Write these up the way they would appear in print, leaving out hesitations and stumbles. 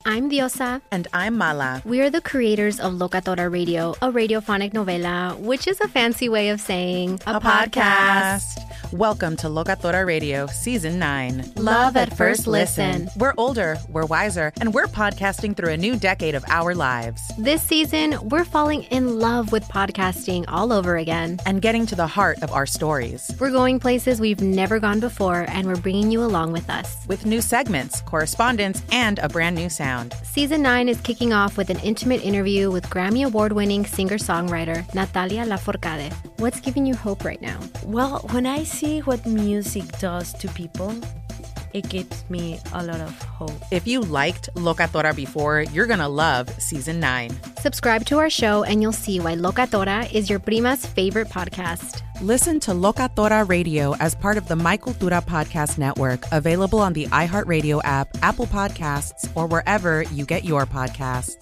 I'm Diosa. And I'm Mala. We are the creators of Locatora Radio, a radiophonic novela, which is a fancy way of saying a podcast. Welcome to Locatora Radio, Season 9. Love at first listen. We're older, we're wiser, and we're podcasting through a new decade of our lives. This season, we're falling in love with podcasting all over again. And getting to the heart of our stories. We're going places we've never gone before, and we're bringing you along with us. With new segments, correspondence, and a brand new sound. Season 9 is kicking off with an intimate interview with Grammy Award-winning singer-songwriter Natalia Lafourcade. What's giving you hope right now? Well, when I see what music does to people, it gives me a lot of hope. If you liked Locatora before, you're going to love Season 9. Subscribe to our show and you'll see why Locatora is your prima's favorite podcast. Listen to Locatora Radio as part of the My Cultura Podcast Network, available on the iHeartRadio app, Apple Podcasts, or wherever you get your podcasts.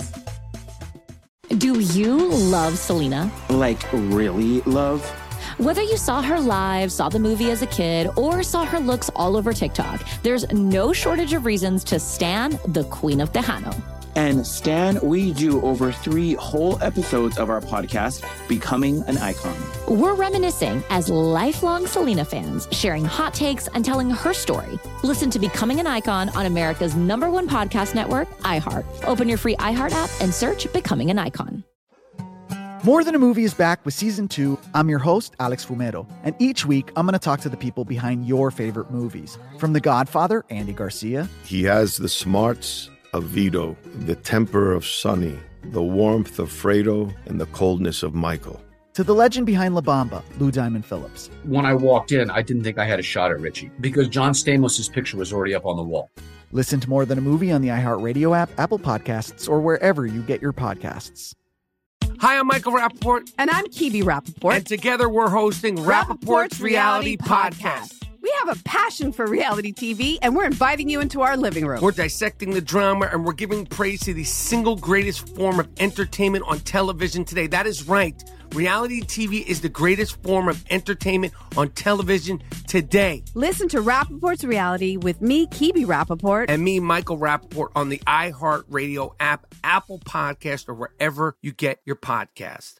Do you love Selena? Like, really love? Whether you saw her live, saw the movie as a kid, or saw her looks all over TikTok, there's no shortage of reasons to stan the Queen of Tejano. And Stan, we do over 3 whole episodes of our podcast, Becoming an Icon. We're reminiscing as lifelong Selena fans, sharing hot takes and telling her story. Listen to Becoming an Icon on America's #1 podcast network, iHeart. Open your free iHeart app and search Becoming an Icon. More Than a Movie is back with Season 2. I'm your host, Alex Fumero. And each week, I'm going to talk to the people behind your favorite movies. From The Godfather, Andy Garcia. He has the smarts of Vito, the temper of Sonny, the warmth of Fredo, and the coldness of Michael. To the legend behind La Bamba, Lou Diamond Phillips. When I walked in, I didn't think I had a shot at Richie because John Stamos' picture was already up on the wall. Listen to More Than a Movie on the iHeartRadio app, Apple Podcasts, or wherever you get your podcasts. Hi, I'm Michael Rappaport. And I'm Kibi Rappaport. And together we're hosting Rappaport's Reality Podcast. We have a passion for reality TV, and we're inviting you into our living room. We're dissecting the drama, and we're giving praise to the single greatest form of entertainment on television today. That is right. Reality TV is the greatest form of entertainment on television today. Listen to Rappaport's Reality with me, Kibi Rappaport. And me, Michael Rappaport, on the iHeartRadio app, Apple Podcast, or wherever you get your podcast.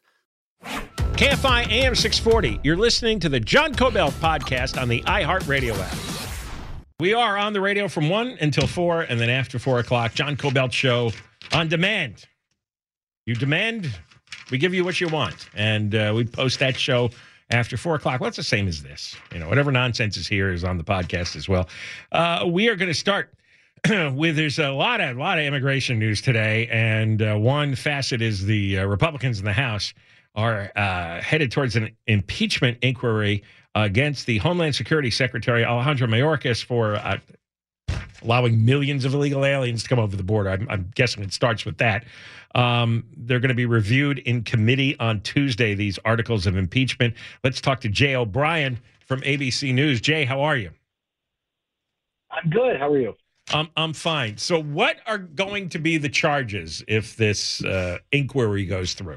KFI AM 640. You're listening to the John Cobell podcast on the iHeartRadio app. We are on the radio from 1 until 4, and then after 4 o'clock, John Cobell Show on demand. You demand, we give you what you want. And we post that show after 4 o'clock. Well, it's the same as this. You know, whatever nonsense is here is on the podcast as well. We are going to start with, there's a lot of immigration news today. And one facet is the Republicans in the House are headed towards an impeachment inquiry against the Homeland Security Secretary Alejandro Mayorkas for allowing millions of illegal aliens to come over the border. I'm guessing it starts with that. They're going to be reviewed in committee on Tuesday, these articles of impeachment. Let's talk to Jay O'Brien from ABC News. Jay, how are you? I'm good. How are you? I'm fine. So what are going to be the charges if this inquiry goes through?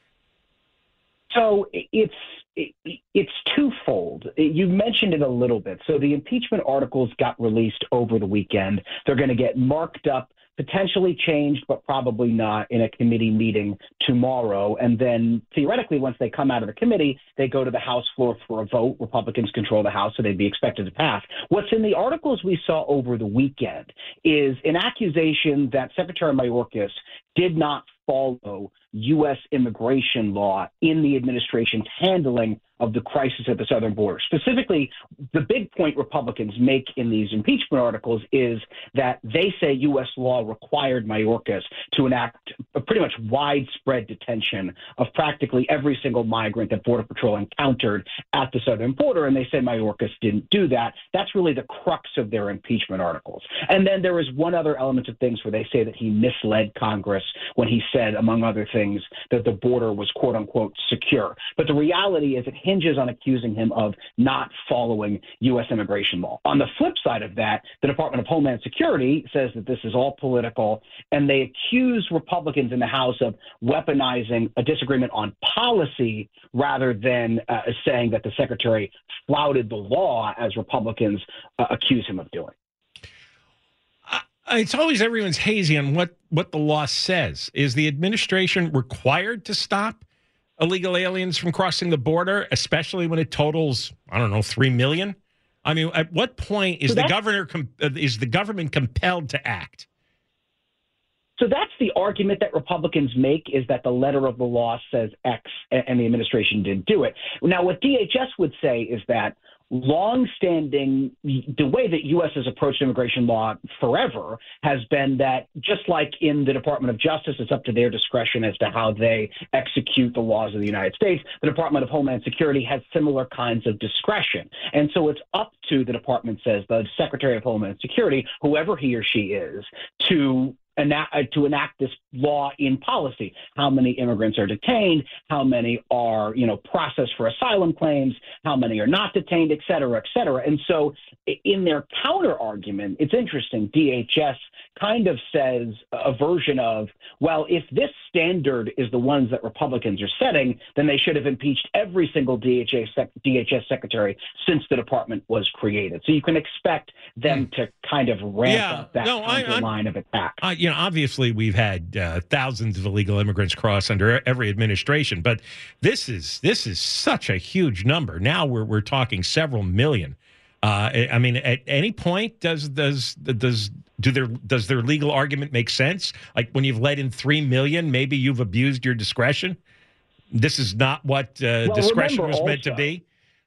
So it's twofold. You mentioned it a little bit. So the impeachment articles got released over the weekend. They're going to get marked up, potentially changed, but probably not, in a committee meeting tomorrow. And then theoretically, once they come out of the committee, they go to the House floor for a vote. Republicans control the House, so they'd be expected to pass. What's in the articles we saw over the weekend is an accusation that Secretary Mayorkas did not follow U.S. immigration law in the administration's handling of the crisis at the southern border. Specifically, the big point Republicans make in these impeachment articles is that they say U.S. law required Mayorkas to enact a pretty much widespread detention of practically every single migrant that Border Patrol encountered at the southern border, and they say Mayorkas didn't do that. That's really the crux of their impeachment articles. And then there is one other element of things where they say that he misled Congress when he said, among other things, that the border was quote-unquote secure. But the reality is it hinges on accusing him of not following U.S. immigration law. On the flip side of that, the Department of Homeland Security says that this is all political, and they accuse Republicans in the House of weaponizing a disagreement on policy rather than saying that the secretary flouted the law, as Republicans accuse him of doing. It's always everyone's hazy on what the law says. Is the administration required to stop illegal aliens from crossing the border, especially when it totals, I don't know, 3 million? I mean, at what point is the government compelled to act? So that's the argument that Republicans make, is that the letter of the law says X and the administration didn't do it. Now, what DHS would say is that longstanding, the way that U.S. has approached immigration law forever has been that, just like in the Department of Justice, it's up to their discretion as to how they execute the laws of the United States. The Department of Homeland Security has similar kinds of discretion. And so it's up to, the department says, the Secretary of Homeland Security, whoever he or she is, to enact this law in policy. How many immigrants are detained, how many are, processed for asylum claims, how many are not detained, et cetera, et cetera. And so in their counter argument, it's interesting, DHS kind of says a version of, well, if this standard is the ones that Republicans are setting, then they should have impeached every single DHS secretary since the department was created. So you can expect them to kind of ramp up that line of attack. Obviously we've had thousands of illegal immigrants cross under every administration, but this is such a huge number. Now we're talking several million. I mean, at any point, does their legal argument make sense? Like, when you've let in 3 million, maybe you've abused your discretion. This is not what discretion was meant to be.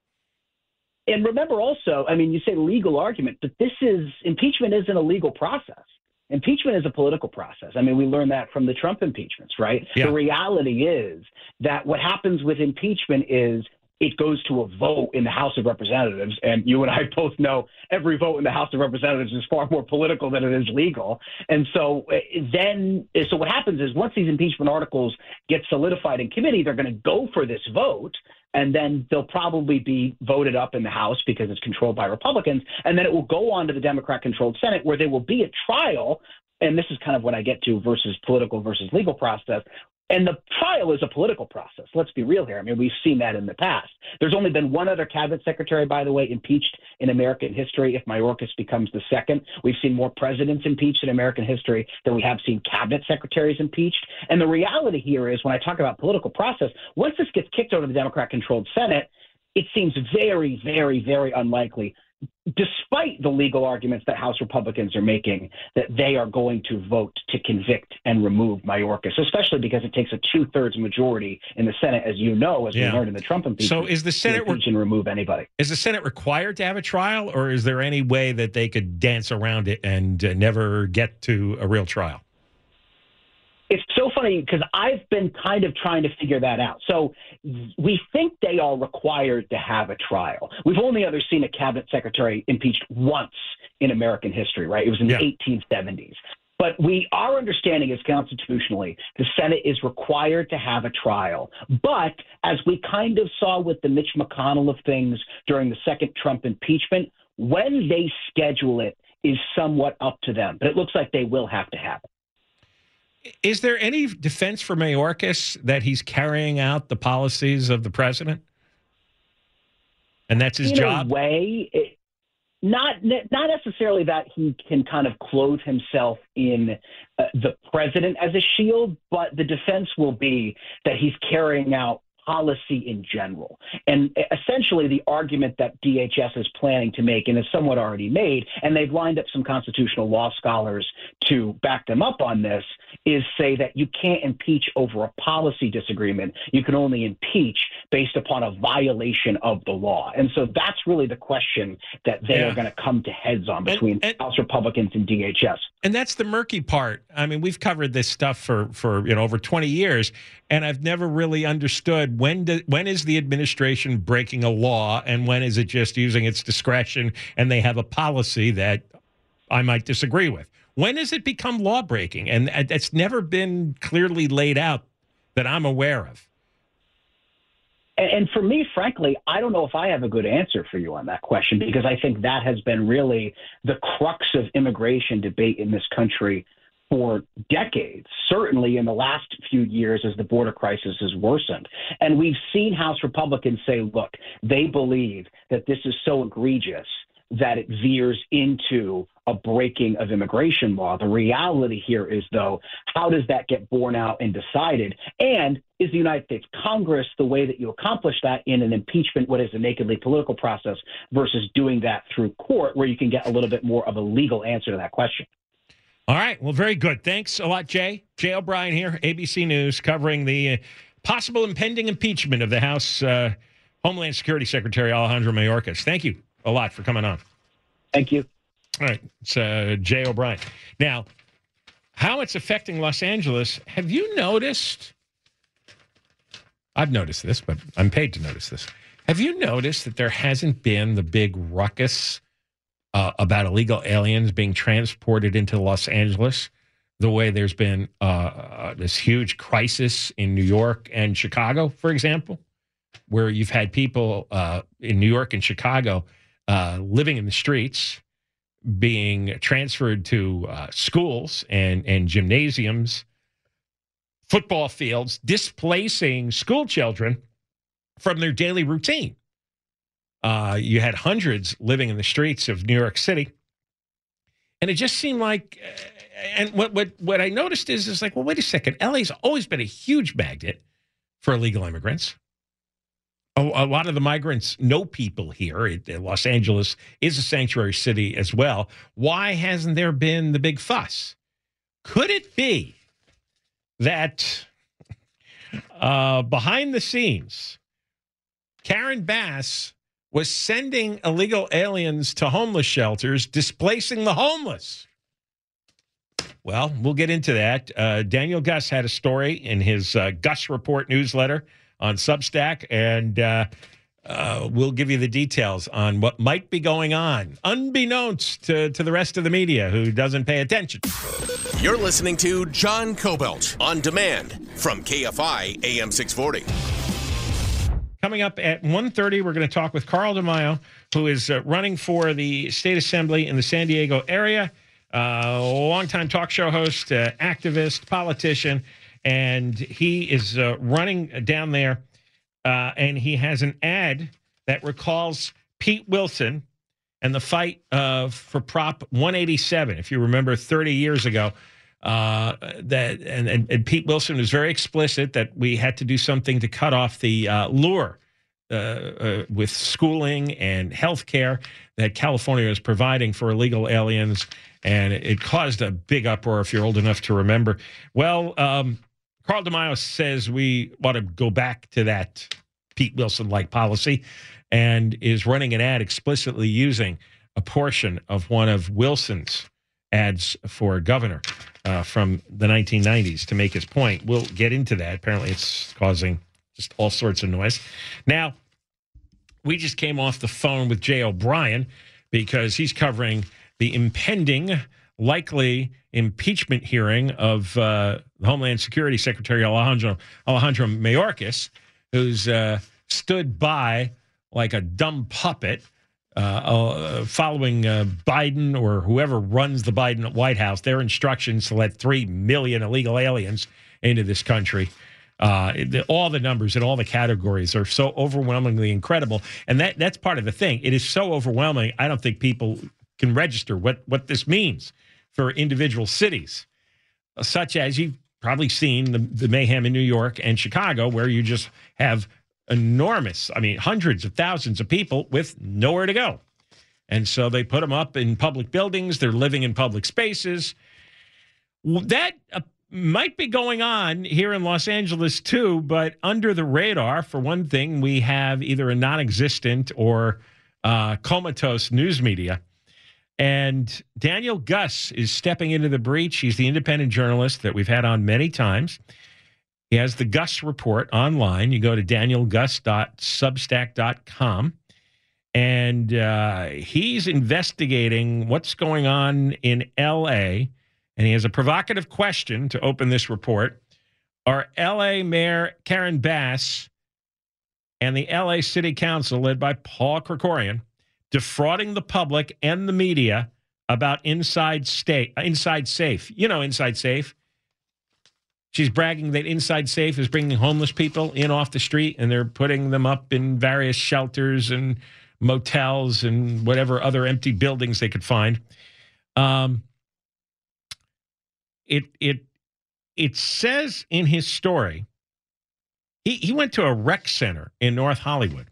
And remember also, I mean, you say legal argument, but impeachment isn't a legal process. Impeachment is a political process. I mean, we learned that from the Trump impeachments, right? Yeah. The reality is that what happens with impeachment is it goes to a vote in the House of Representatives. And you and I both know every vote in the House of Representatives is far more political than it is legal. And so what happens is, once these impeachment articles get solidified in committee, they're going to go for this vote. And then they'll probably be voted up in the House because it's controlled by Republicans. And then it will go on to the Democrat-controlled Senate, where there will be a trial. And this is kind of what I get to versus political versus legal process. And the trial is a political process. Let's be real here. I mean, we've seen that in the past. There's only been one other cabinet secretary, by the way, impeached in American history, if Mayorkas becomes the second. We've seen more presidents impeached in American history than we have seen cabinet secretaries impeached. And the reality here is, when I talk about political process, once this gets kicked over to the Democrat-controlled Senate, it seems very, very, very unlikely, despite the legal arguments that House Republicans are making, that they are going to vote to convict and remove Mayorkas, especially because it takes a 2/3 majority in the Senate, as you know, as we learned in the Trump impeachment. So is the Senate to impeach and remove anybody? Is the Senate required to have a trial, or is there any way that they could dance around it and never get to a real trial? It's so funny because I've been kind of trying to figure that out. So we think they are required to have a trial. We've only ever seen a cabinet secretary impeached once in American history, right? It was in the 1870s. But our understanding is, constitutionally, the Senate is required to have a trial. But as we kind of saw with the Mitch McConnell of things during the second Trump impeachment, when they schedule it is somewhat up to them. But it looks like they will have to have it. Is there any defense for Mayorkas that he's carrying out the policies of the president, and that's his job? In a way, not necessarily that he can kind of clothe himself in the president as a shield, but the defense will be that he's carrying out policy in general. And essentially the argument that DHS is planning to make, and is somewhat already made, and they've lined up some constitutional law scholars to back them up on this, is say that you can't impeach over a policy disagreement. You can only impeach based upon a violation of the law. And so that's really the question that they are going to come to heads on between House Republicans and DHS. And that's the murky part. I mean, we've covered this stuff for over 20 years, and I've never really understood when is the administration breaking a law and when is it just using its discretion and they have a policy that I might disagree with. When does it become law breaking? And it's never been clearly laid out that I'm aware of. And for me, frankly, I don't know if I have a good answer for you on that question, because I think that has been really the crux of immigration debate in this country for decades, certainly in the last few years as the border crisis has worsened. And we've seen House Republicans say, look, they believe that this is so egregious that it veers into a breaking of immigration law. The reality here is, though, how does that get borne out and decided? And is the United States Congress the way that you accomplish that in an impeachment, what is a nakedly political process, versus doing that through court, where you can get a little bit more of a legal answer to that question? All right. Well, very good. Thanks a lot, Jay. Jay O'Brien here, ABC News, covering the possible impending impeachment of the House Homeland Security Secretary Alejandro Mayorkas. Thank you a lot for coming on. Thank you. All right. It's Jay O'Brien. Now, how it's affecting Los Angeles, have you noticed? I've noticed this, but I'm paid to notice this. Have you noticed that there hasn't been the big ruckus about illegal aliens being transported into Los Angeles the way there's been this huge crisis in New York and Chicago, for example, where you've had people in New York and Chicago living in the streets, being transferred to schools and gymnasiums, football fields, displacing school children from their daily routine. You had hundreds living in the streets of New York City. And it just seemed like, and what I noticed is like, well, wait a second. LA's always been a huge magnet for illegal immigrants. A lot of the migrants know people here. Los Angeles is a sanctuary city as well. Why hasn't there been the big fuss? Could it be that behind the scenes, Karen Bass was sending illegal aliens to homeless shelters, displacing the homeless? Well, we'll get into that. Daniel Gus had a story in his Gus Report newsletter on Substack, and we'll give you the details on what might be going on, unbeknownst to the rest of the media who doesn't pay attention. You're listening to John Kobylt on demand from KFI AM 640. Coming up at 1:30, we're going to talk with Carl DeMaio, who is running for the state assembly in the San Diego area, longtime talk show host, activist, politician, and he is running down there, and he has an ad that recalls Pete Wilson and the fight for Prop 187. If you remember 30 years ago, and Pete Wilson was very explicit that we had to do something to cut off the lure with schooling and health care that California is providing for illegal aliens, and it caused a big uproar, if you're old enough to remember. Well, Carl DeMaio says we ought to go back to that Pete Wilson-like policy and is running an ad explicitly using a portion of one of Wilson's ads for governor from the 1990s to make his point. We'll get into that. Apparently, it's causing just all sorts of noise. Now, we just came off the phone with Jay O'Brien because he's covering the impending, likely impeachment hearing of Homeland Security Secretary Alejandro Mayorkas, who's stood by like a dumb puppet following Biden or whoever runs the Biden White House, their instructions to let 3 million illegal aliens into this country. All the numbers and all the categories are so overwhelmingly incredible. And that's part of the thing. It is so overwhelming, I don't think people can register what this means for individual cities, such as you've probably seen the mayhem in New York and Chicago, where you just have enormous, hundreds of thousands of people with nowhere to go. And so they put them up in public buildings. They're living in public spaces. That might be going on here in Los Angeles, too, but under the radar. For one thing, we have either a non-existent or comatose news media. And Daniel Gus is stepping into the breach. He's the independent journalist that we've had on many times. He has the Gus Report online. You go to danielgus.substack.com, and he's investigating what's going on in L.A., and he has a provocative question to open this report. Are L.A. Mayor Karen Bass and the L.A. City Council, led by Paul Krikorian, defrauding the public and the media about Inside Safe? You know Inside Safe. She's bragging that Inside Safe is bringing homeless people in off the street, and they're putting them up in various shelters and motels and whatever other empty buildings they could find. It says in his story, he went to a rec center in North Hollywood,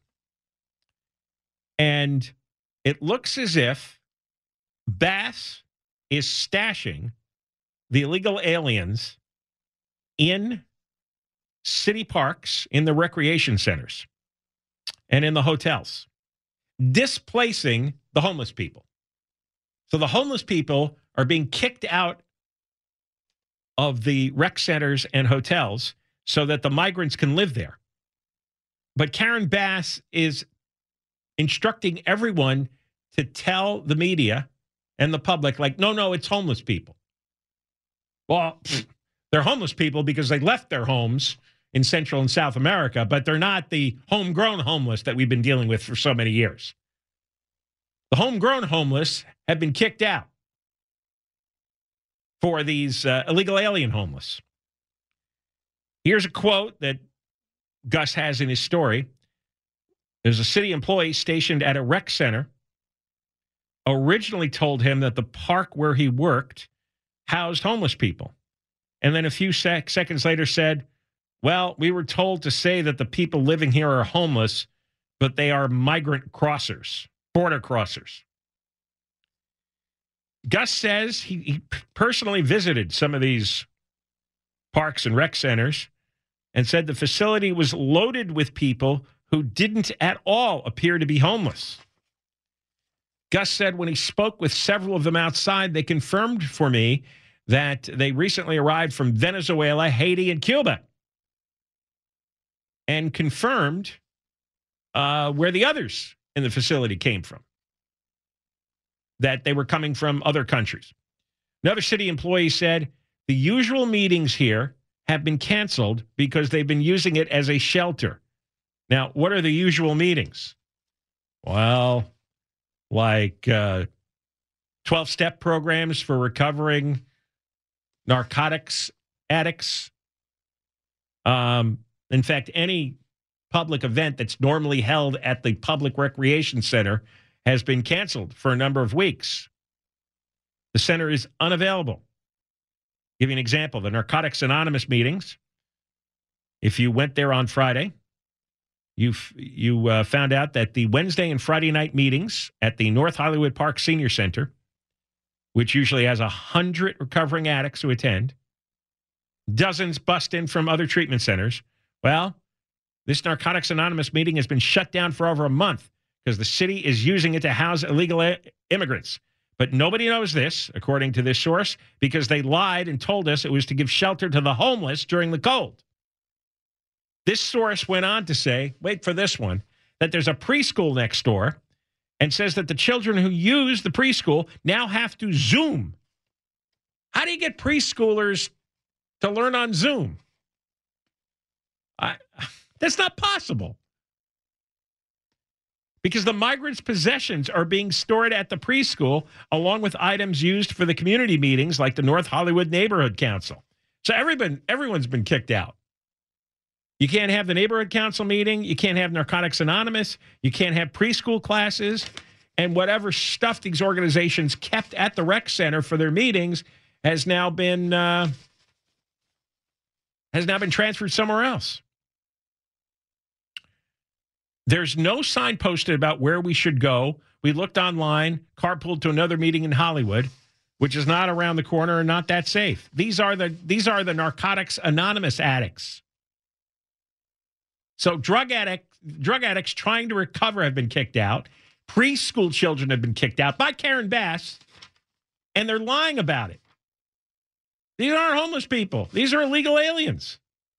and it looks as if Bass is stashing the illegal aliens in city parks, in the recreation centers, and in the hotels, displacing the homeless people. So the homeless people are being kicked out of the rec centers and hotels so that the migrants can live there. But Karen Bass is instructing everyone to tell the media and the public, like, no, it's homeless people. Well, they're homeless people because they left their homes in Central and South America, but they're not the homegrown homeless that we've been dealing with for so many years. The homegrown homeless have been kicked out for these illegal alien homeless. Here's a quote that Gus has in his story. There's a city employee stationed at a rec center originally told him that the park where he worked housed homeless people. And then a few seconds later said, well, we were told to say that the people living here are homeless, but they are migrant crossers, border crossers. Gus says he personally visited some of these parks and rec centers and said the facility was loaded with people who didn't at all appear to be homeless. Gus said when he spoke with several of them outside, they confirmed for me that they recently arrived from Venezuela, Haiti, and Cuba, and confirmed where the others in the facility came from, that they were coming from other countries. Another city employee said the usual meetings here have been canceled because they've been using it as a shelter. Now, what are the usual meetings? Well, like 12-step programs for recovering narcotics addicts. In fact, any public event that's normally held at the public recreation center has been canceled for a number of weeks. The center is unavailable. Give you an example, the Narcotics Anonymous meetings. If you went there on Friday, you found out that the Wednesday and Friday night meetings at the North Hollywood Park Senior Center, which usually has 100 recovering addicts who attend, dozens bust in from other treatment centers. Well, this Narcotics Anonymous meeting has been shut down for over a month because the city is using it to house illegal immigrants. But nobody knows this, according to this source, because they lied and told us it was to give shelter to the homeless during the cold. This source went on to say, wait for this one, that there's a preschool next door and says that the children who use the preschool now have to Zoom. How do you get preschoolers to learn on Zoom? That's not possible. Because the migrants' possessions are being stored at the preschool along with items used for the community meetings like the North Hollywood Neighborhood Council. So everyone's been kicked out. You can't have the Neighborhood Council meeting. You can't have Narcotics Anonymous. You can't have preschool classes. And whatever stuff these organizations kept at the rec center for their meetings has now been transferred somewhere else. There's no sign posted about where we should go. We looked online, carpooled to another meeting in Hollywood, which is not around the corner and not that safe. These are the Narcotics Anonymous addicts. So drug addicts trying to recover have been kicked out. Preschool children have been kicked out by Karen Bass, and they're lying about it. These aren't homeless people. These are illegal aliens.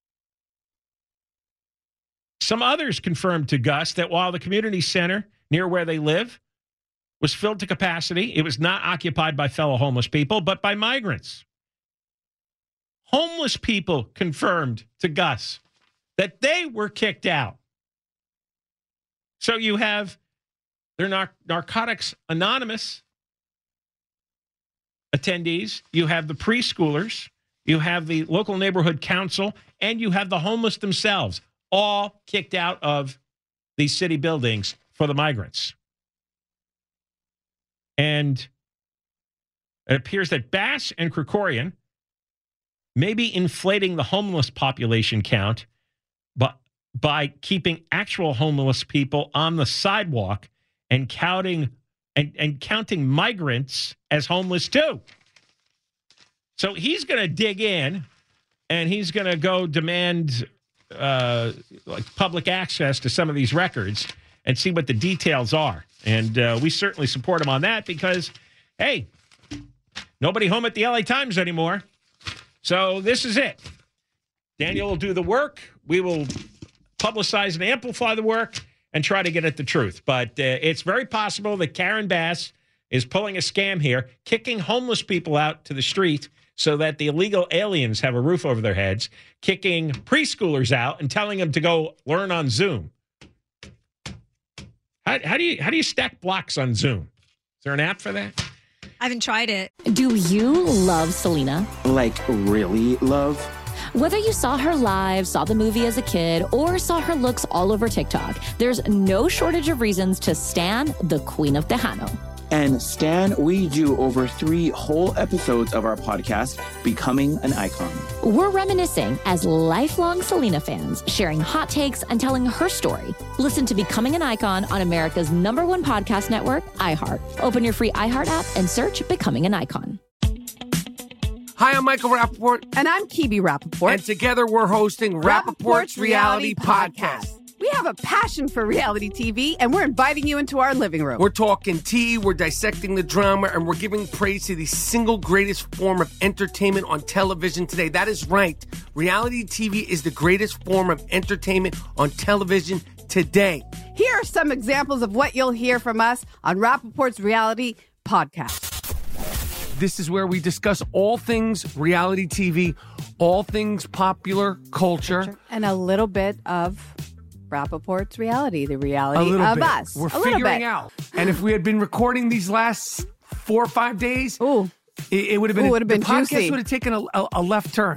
Some others confirmed to Gus that while the community center near where they live was filled to capacity, it was not occupied by fellow homeless people, but by migrants. Homeless people confirmed to Gus that they were kicked out. So you have their Narcotics Anonymous attendees, you have the preschoolers, you have the local neighborhood council, and you have the homeless themselves, all kicked out of these city buildings for the migrants. And It appears that Bass and Krikorian may be inflating the homeless population count by keeping actual homeless people on the sidewalk and counting migrants as homeless too. So he's going to dig in and he's going to go demand like public access to some of these records and see what the details are. And we certainly support him on that because, hey, nobody home at the LA Times anymore. So this is it. Daniel will do the work. We will publicize and amplify the work and try to get at the truth. But it's very possible that Karen Bass is pulling a scam here, kicking homeless people out to the street so that the illegal aliens have a roof over their heads, kicking preschoolers out and telling them to go learn on Zoom. How do you stack blocks on Zoom? Is there an app for that? I haven't tried it. Do you love Selena? Like, really love? Whether you saw her live, saw the movie as a kid, or saw her looks all over TikTok, there's no shortage of reasons to stan the Queen of Tejano. And Stan, we do over 3 whole episodes of our podcast, Becoming an Icon. We're reminiscing as lifelong Selena fans, sharing hot takes and telling her story. Listen to Becoming an Icon on America's #1 podcast network, iHeart. Open your free iHeart app and search Becoming an Icon. Hi, I'm Michael Rappaport. And I'm Kibi Rappaport. And together we're hosting Rappaport's Reality Podcast. We have a passion for reality TV, and we're inviting you into our living room. We're talking tea, we're dissecting the drama, and we're giving praise to the single greatest form of entertainment on television today. That is right. Reality TV is the greatest form of entertainment on television today. Here are some examples of what you'll hear from us on Rappaport's Reality Podcast. This is where we discuss all things reality TV, all things popular culture. And a little bit of Rappaport's reality, the reality of us. We're figuring out. And if we had been recording these last 4 or 5 days, it would have been, the podcast juicy. would have taken a left turn.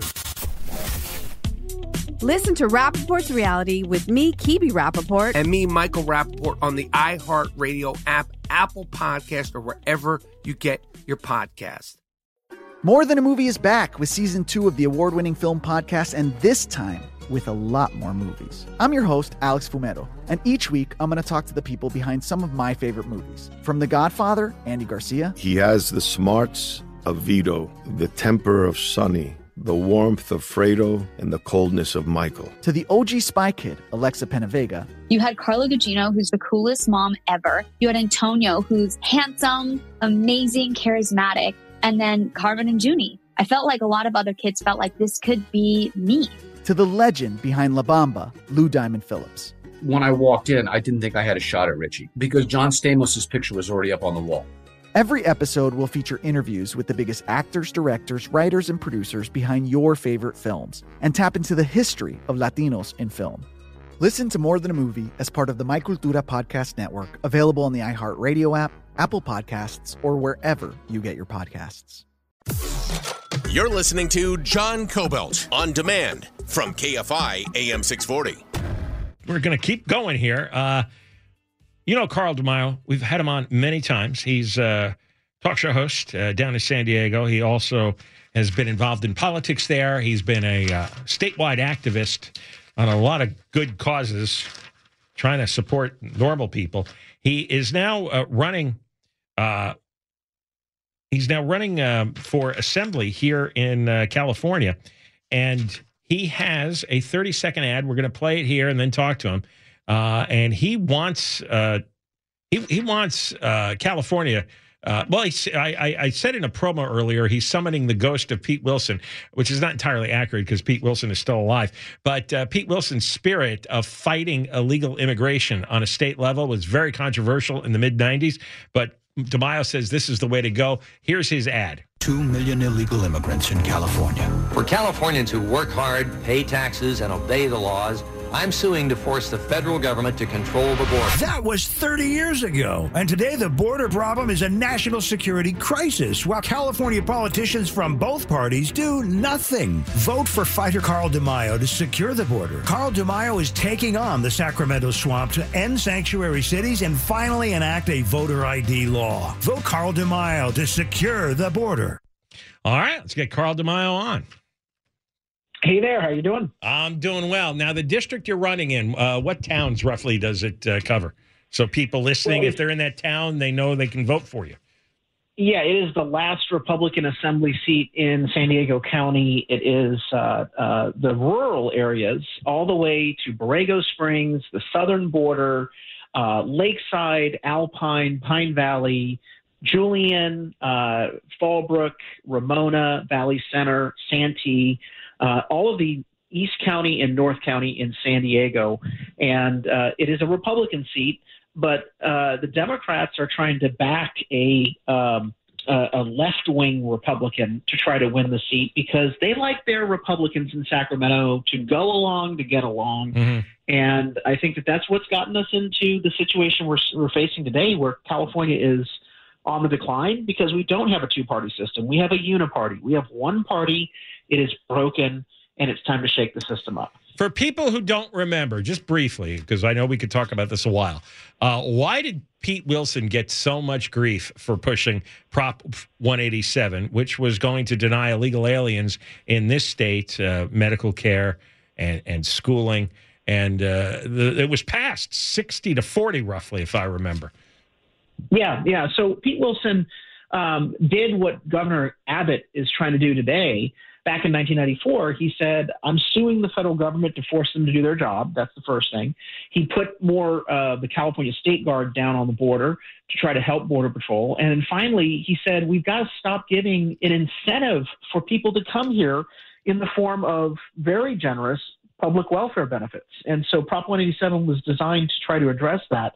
Listen to Rappaport's Reality with me, Kibi Rappaport. And me, Michael Rappaport, on the iHeartRadio app, Apple Podcast, or wherever you get your podcast. More Than a Movie is back with season 2 of the award-winning film podcast, and this time with a lot more movies. I'm your host, Alex Fumero, and each week I'm going to talk to the people behind some of my favorite movies. From The Godfather, Andy Garcia. He has the smarts of Vito, the temper of Sonny, the warmth of Fredo, and the coldness of Michael. To the OG Spy Kid, Alexa Penavega. You had Carla Gugino, who's the coolest mom ever. You had Antonio, who's handsome, amazing, charismatic. And then Carmen and Junie. I felt like a lot of other kids felt like this could be me. To the legend behind La Bamba, Lou Diamond Phillips. When I walked in, I didn't think I had a shot at Richie because John Stamos' picture was already up on the wall. Every episode will feature interviews with the biggest actors, directors, writers, and producers behind your favorite films and tap into the history of Latinos in film. Listen to More Than a Movie as part of the My Cultura Podcast Network, available on the iHeartRadio app, Apple Podcasts, or wherever you get your podcasts. You're listening to John Cobelt on demand from KFI AM 640. We're going to keep going here. You know Carl DeMaio. We've had him on many times. He's a talk show host down in San Diego. He also has been involved in politics there. He's been a statewide activist on a lot of good causes, trying to support normal people. He is now running. He's now running for assembly here in California, and he has a 30-second ad. We're going to play it here and then talk to him. And he wants California. I said in a promo earlier, he's summoning the ghost of Pete Wilson, which is not entirely accurate because Pete Wilson is still alive. But Pete Wilson's spirit of fighting illegal immigration on a state level was very controversial in the mid-'90s. But DeMaio says this is the way to go. Here's his ad. 2 million illegal immigrants in California. For Californians who work hard, pay taxes, and obey the laws, I'm suing to force the federal government to control the border. That was 30 years ago. And today, the border problem is a national security crisis, while California politicians from both parties do nothing. Vote for fighter Carl DeMaio to secure the border. Carl DeMaio is taking on the Sacramento swamp to end sanctuary cities and finally enact a voter ID law. Vote Carl DeMaio to secure the border. All right, let's get Carl DeMaio on. Hey there, how you doing? I'm doing well. Now, the district you're running in, what towns roughly does it cover? So people listening, if they're in that town, they know they can vote for you. Yeah, it is the last Republican assembly seat in San Diego County. It is the rural areas all the way to Borrego Springs, the southern border, Lakeside, Alpine, Pine Valley, Julian, Fallbrook, Ramona, Valley Center, Santee, all of the East County and North County in San Diego. And it is a Republican seat, but the Democrats are trying to back a left-wing Republican to try to win the seat because they like their Republicans in Sacramento to go along to get along. Mm-hmm. And I think that that's what's gotten us into the situation we're facing today, where California is on the decline because we don't have a two-party system. We have a uniparty. We have one party. It is broken, and it's time to shake the system up. For people who don't remember, just briefly, because I know we could talk about this a while, why did Pete Wilson get so much grief for pushing Prop 187, which was going to deny illegal aliens in this state medical care and schooling? And it was passed 60-40, roughly, if I remember. Yeah. So Pete Wilson did what Governor Abbott is trying to do today. Back in 1994, he said, I'm suing the federal government to force them to do their job. That's the first thing. He put more the California State Guard down on the border to try to help Border Patrol. And then finally, he said, we've got to stop giving an incentive for people to come here in the form of very generous public welfare benefits. And so Prop 187 was designed to try to address that.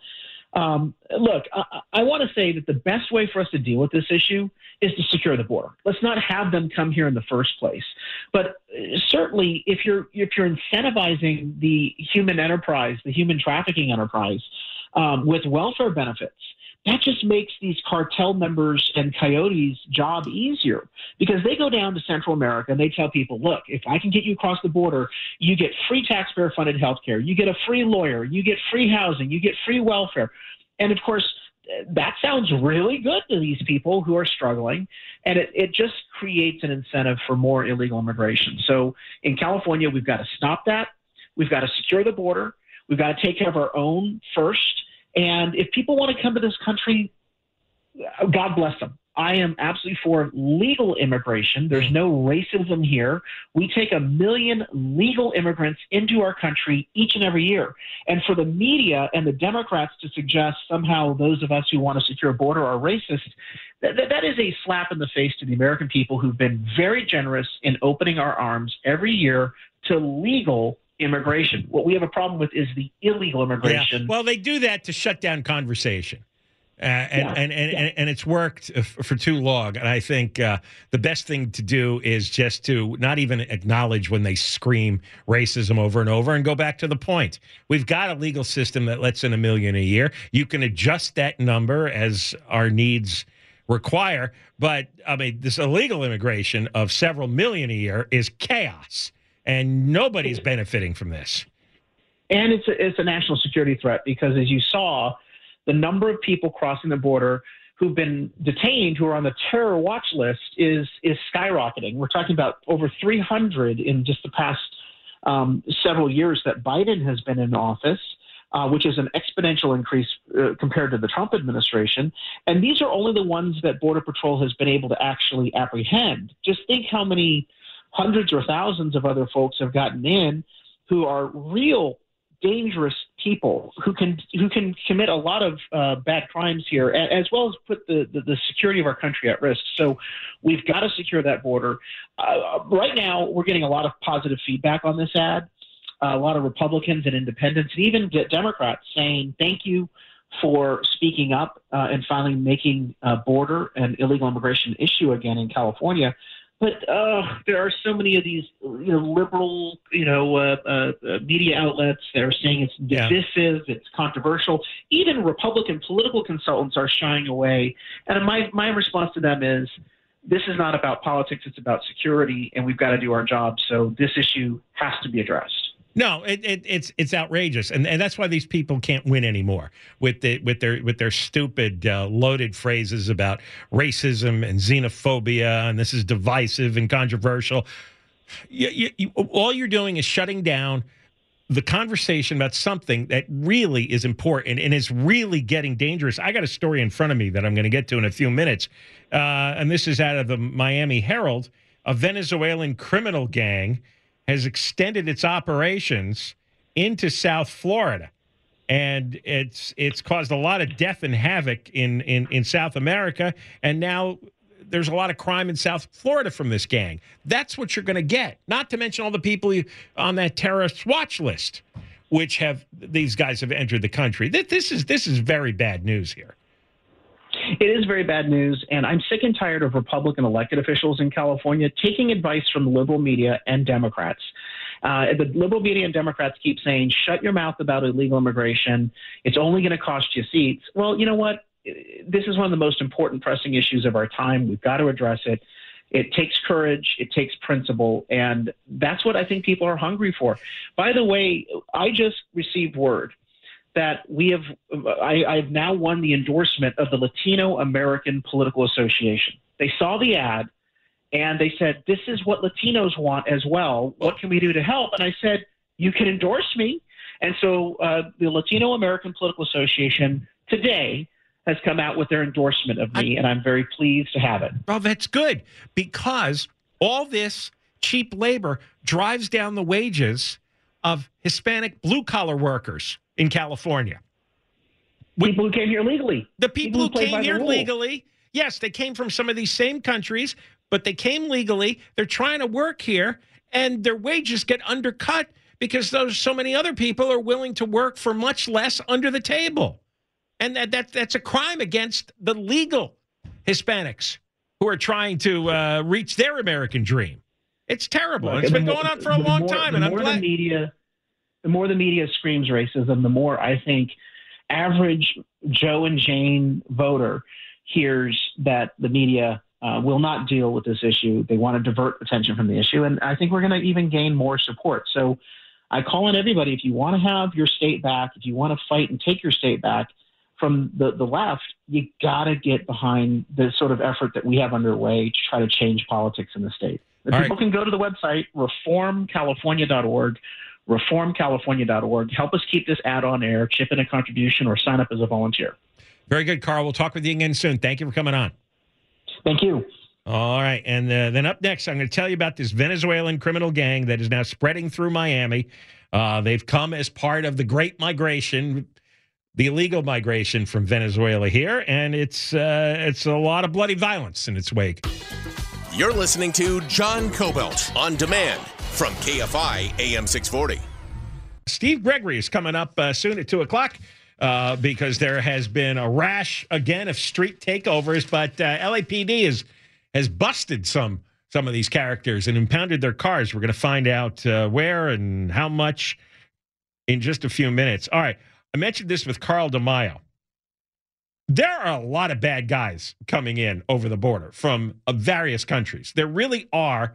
Look, I want to say that the best way for us to deal with this issue is to secure the border. Let's not have them come here in the first place. But certainly, if you're incentivizing the human enterprise, the human trafficking enterprise, with welfare benefits, that just makes these cartel members and coyotes' job easier because they go down to Central America and they tell people, look, if I can get you across the border, you get free taxpayer-funded health care, you get a free lawyer, you get free housing, you get free welfare. And, of course, that sounds really good to these people who are struggling, and it just creates an incentive for more illegal immigration. So in California, we've got to stop that. We've got to secure the border. We've got to take care of our own first. And if people want to come to this country, God bless them. I am absolutely for legal immigration. There's no racism here. We take 1 million legal immigrants into our country each and every year. And for the media and the Democrats to suggest somehow those of us who want to secure a border are racist, that is a slap in the face to the American people who've been very generous in opening our arms every year to legal immigration. What we have a problem with is the illegal immigration. Yeah. Well, they do that to shut down conversation. And it's worked for too long. And I think the best thing to do is just to not even acknowledge when they scream racism over and over and go back to the point. We've got a legal system that lets in 1 million a year. You can adjust that number as our needs require. But, I mean, this illegal immigration of several million a year is chaos. And nobody's benefiting from this. And it's a national security threat because, as you saw, the number of people crossing the border who've been detained, who are on the terror watch list, is skyrocketing. We're talking about over 300 in just the past several years that Biden has been in office, which is an exponential increase compared to the Trump administration. And these are only the ones that Border Patrol has been able to actually apprehend. Just think how many hundreds or thousands of other folks have gotten in who are real dangerous people who can commit a lot of bad crimes here, as well as put the security of our country at risk. So we've got to secure that border. Right now, we're getting a lot of positive feedback on this ad. A lot of Republicans and independents, and even Democrats, saying thank you for speaking up and finally making border and illegal immigration issue again in California. But there are so many of these, liberal, media outlets that are saying it's divisive, it's controversial. Even Republican political consultants are shying away. And my response to them is, this is not about politics; it's about security, and we've got to do our job. So this issue has to be addressed. No, it's outrageous, and that's why these people can't win anymore with their stupid loaded phrases about racism and xenophobia, and this is divisive and controversial. All you're doing is shutting down the conversation about something that really is important and is really getting dangerous. I got a story in front of me that I'm going to get to in a few minutes, and this is out of the Miami Herald. A Venezuelan criminal gang has extended its operations into South Florida, and it's caused a lot of death and havoc in South America, and now there's a lot of crime in South Florida from this gang. That's what you're going to get, not to mention all the people on that terrorist watch list, which these guys have entered the country. This is very bad news here. It is very bad news, and I'm sick and tired of Republican elected officials in California taking advice from the liberal media and Democrats. The liberal media and Democrats keep saying, shut your mouth about illegal immigration. It's only going to cost you seats. Well, you know what? This is one of the most important pressing issues of our time. We've got to address it. It takes courage. It takes principle. And that's what I think people are hungry for. By the way, I just received word that I've now won the endorsement of the Latino American Political Association. They saw the ad and they said, this is what Latinos want as well. What can we do to help? And I said, you can endorse me. And so the Latino American Political Association today has come out with their endorsement of me, and I'm very pleased to have it. Well, that's good, because all this cheap labor drives down the wages of Hispanic blue-collar workers in California. People who came here legally. The people who came here legally. Yes, they came from some of these same countries, but they came legally. They're trying to work here, and their wages get undercut because so many other people are willing to work for much less under the table. And that's a crime against the legal Hispanics who are trying to reach their American dream. It's terrible. Right. It's been going on for a long time, and I'm glad. The more the media screams racism, the more I think average Joe and Jane voter hears that the media will not deal with this issue. They want to divert attention from the issue, and I think we're going to even gain more support. So I call on everybody, if you want to have your state back, if you want to fight and take your state back from the left, you got to get behind the sort of effort that we have underway to try to change politics in the state. People can go to the website, reformcalifornia.org, reformcalifornia.org. Help us keep this ad on air, chip in a contribution, or sign up as a volunteer. Very good, Carl. We'll talk with you again soon. Thank you for coming on. Thank you. All right. And then up next, I'm going to tell you about this Venezuelan criminal gang that is now spreading through Miami. They've come as part of the Great Migration, the illegal migration from Venezuela here, and it's a lot of bloody violence in its wake. You're listening to John Cobelt on demand from KFI AM 640. Steve Gregory is coming up soon at 2 o'clock because there has been a rash again of street takeovers, but LAPD has busted some of these characters and impounded their cars. We're going to find out where and how much in just a few minutes. All right. I mentioned this with Carl DeMaio. There are a lot of bad guys coming in over the border from various countries. There really are.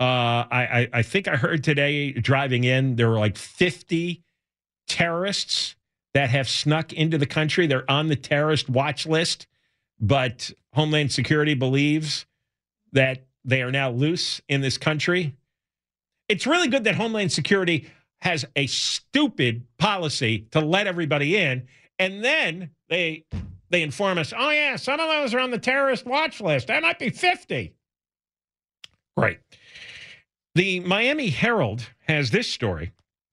I think I heard today driving in, there were like 50 terrorists that have snuck into the country. They're on the terrorist watch list, but Homeland Security believes that they are now loose in this country. It's really good that Homeland Security has a stupid policy to let everybody in, and then they inform us, oh, yeah, some of those are on the terrorist watch list. That might be 50. Great. The Miami Herald has this story.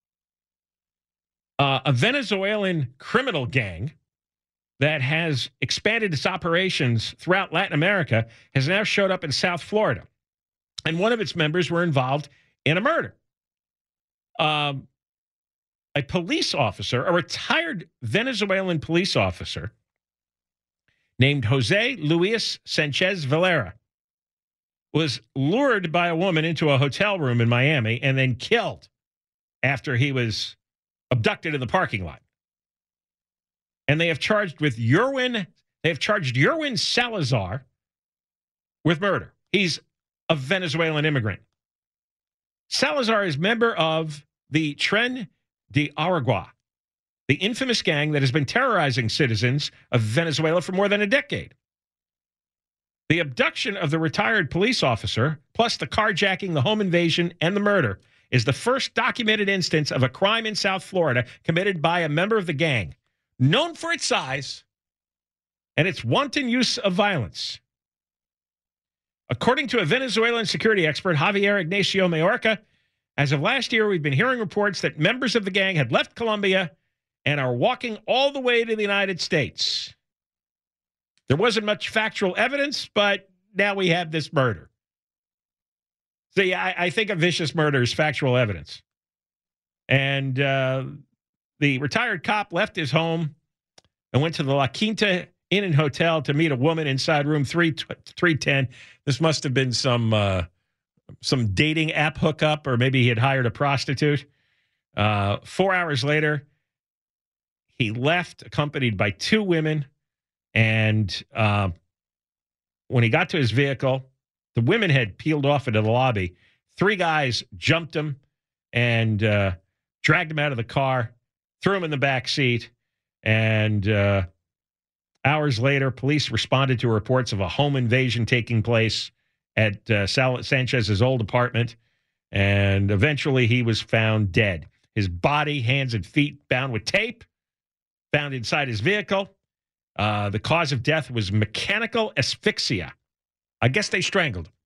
A Venezuelan criminal gang that has expanded its operations throughout Latin America has now showed up in South Florida. And one of its members were involved in a murder. A police officer, a retired Venezuelan police officer named Jose Luis Sanchez Valera, was lured by a woman into a hotel room in Miami and then killed after he was abducted in the parking lot. And they have charged Yerwin Salazar with murder. He's a Venezuelan immigrant. Salazar is member of the Tren de Aragua, the infamous gang that has been terrorizing citizens of Venezuela for more than a decade. The abduction of the retired police officer, plus the carjacking, the home invasion, and the murder, is the first documented instance of a crime in South Florida committed by a member of the gang, known for its size and its wanton use of violence. According to a Venezuelan security expert, Javier Ignacio Mayorga, as of last year, we've been hearing reports that members of the gang had left Colombia and are walking all the way to the United States. There wasn't much factual evidence, but now we have this murder. See, I think a vicious murder is factual evidence. And the retired cop left his home and went to the La Quinta Inn and Hotel to meet a woman inside room 310. This must have been some dating app hookup, or maybe he had hired a prostitute. 4 hours later, he left accompanied by two women. And when he got to his vehicle, the women had peeled off into the lobby. Three guys jumped him and dragged him out of the car, threw him in the back seat. And hours later, police responded to reports of a home invasion taking place at Sanchez's old apartment. And eventually he was found dead. His body, hands and feet bound with tape, found inside his vehicle. The cause of death was mechanical asphyxia. I guess they strangled him.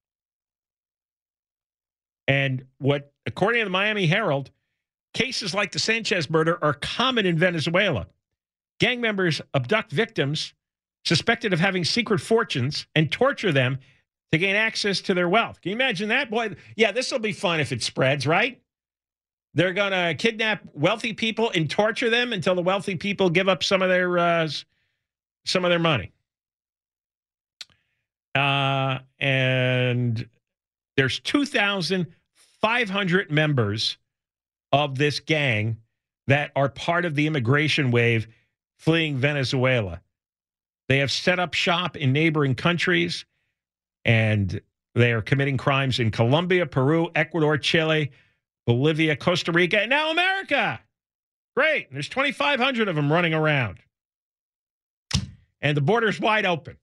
And according to the Miami Herald, cases like the Sanchez murder are common in Venezuela. Gang members abduct victims suspected of having secret fortunes and torture them to gain access to their wealth. Can you imagine that? Boy, yeah, this will be fun if it spreads, right? They're going to kidnap wealthy people and torture them until the wealthy people give up some of their money. And there's 2,500 members of this gang that are part of the immigration wave fleeing Venezuela. They have set up shop in neighboring countries, and they are committing crimes in Colombia, Peru, Ecuador, Chile, Bolivia, Costa Rica, and now America. Great. There's 2,500 of them running around. And the border's wide open.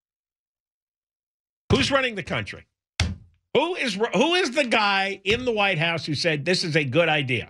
Who's running the country? Who is the guy in the White House who said this is a good idea?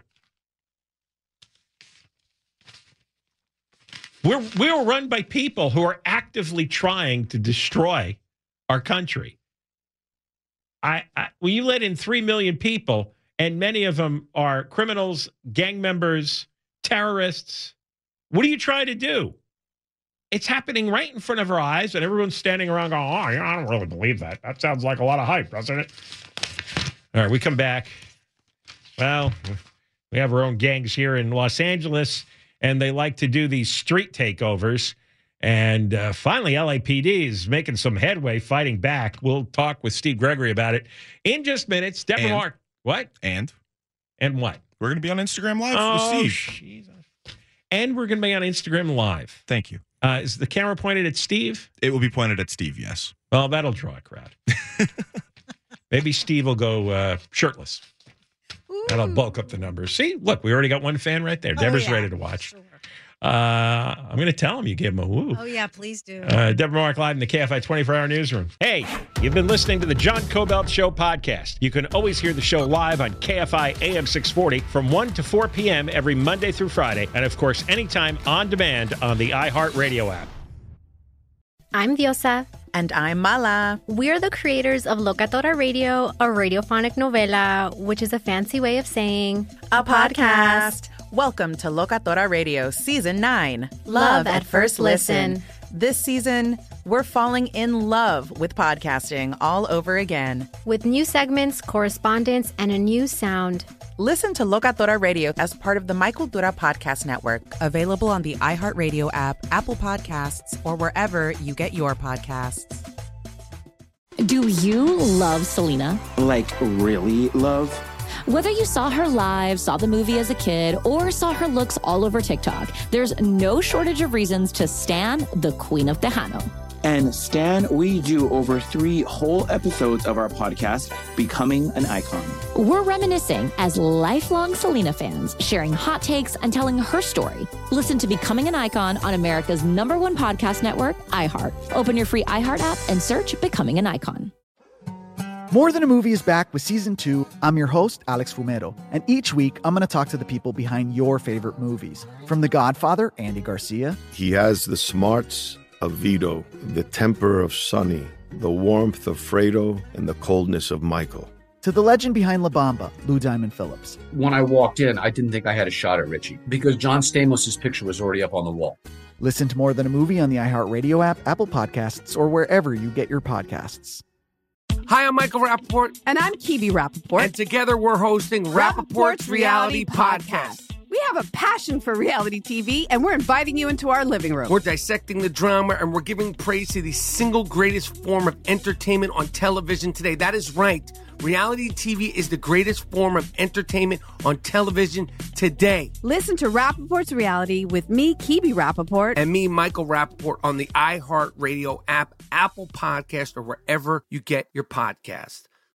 We're run by people who are actively trying to destroy our country. When you let in 3 million people, and many of them are criminals, gang members, terrorists, what are you trying to do? It's happening right in front of our eyes, and everyone's standing around going, I don't really believe that. That sounds like a lot of hype, doesn't it? All right, we come back. Well, we have our own gangs here in Los Angeles, and they like to do these street takeovers. And finally, LAPD is making some headway fighting back. We'll talk with Steve Gregory about it in just minutes. Deborah Mark. What? And what? We're going to be on Instagram Live with Steve. Jesus. And we're going to be on Instagram Live. Thank you. Is the camera pointed at Steve? It will be pointed at Steve, yes. Well, that'll draw a crowd. Maybe Steve will go shirtless. That'll bulk up the numbers. See, look, we already got one fan right there. Deborah's ready to watch. Sure. I'm going to tell him you gave him a woo. Oh, yeah, please do. Deborah Mark live in the KFI 24-hour newsroom. Hey, you've been listening to the John Cobelt Show podcast. You can always hear the show live on KFI AM 640 from 1 to 4 p.m. every Monday through Friday. And, of course, anytime on demand on the iHeartRadio app. I'm Diosa. And I'm Mala. We're the creators of Locatora Radio, a radiophonic novela, which is a fancy way of saying a podcast. Welcome to Locatora Radio Season 9. Love at First Listen. This season, we're falling in love with podcasting all over again. With new segments, correspondence, and a new sound. Listen to Locatora Radio as part of the My Cultura Podcast Network. Available on the iHeartRadio app, Apple Podcasts, or wherever you get your podcasts. Do you love Selena? Like, really love? Whether you saw her live, saw the movie as a kid, or saw her looks all over TikTok, there's no shortage of reasons to stan the Queen of Tejano. And Stan, we do over 3 whole episodes of our podcast, Becoming an Icon. We're reminiscing as lifelong Selena fans, sharing hot takes and telling her story. Listen to Becoming an Icon on America's #1 podcast network, iHeart. Open your free iHeart app and search Becoming an Icon. More Than a Movie is back with Season 2. I'm your host, Alex Fumero. And each week, I'm going to talk to the people behind your favorite movies. From The Godfather, Andy Garcia. He has the smarts of Vito, the temper of Sonny, the warmth of Fredo, and the coldness of Michael. To the legend behind La Bamba, Lou Diamond Phillips. When I walked in, I didn't think I had a shot at Richie because John Stamos' picture was already up on the wall. Listen to More Than a Movie on the iHeartRadio app, Apple Podcasts, or wherever you get your podcasts. Hi, I'm Michael Rappaport. And I'm Kibi Rappaport. And together we're hosting Rappaport's Reality Podcast. We have a passion for reality TV, and we're inviting you into our living room. We're dissecting the drama, and we're giving praise to the single greatest form of entertainment on television today. That is right. Reality TV is the greatest form of entertainment on television today. Listen to Rappaport's Reality with me, Kibi Rappaport. And me, Michael Rappaport, on the iHeartRadio app, Apple Podcast, or wherever you get your podcast.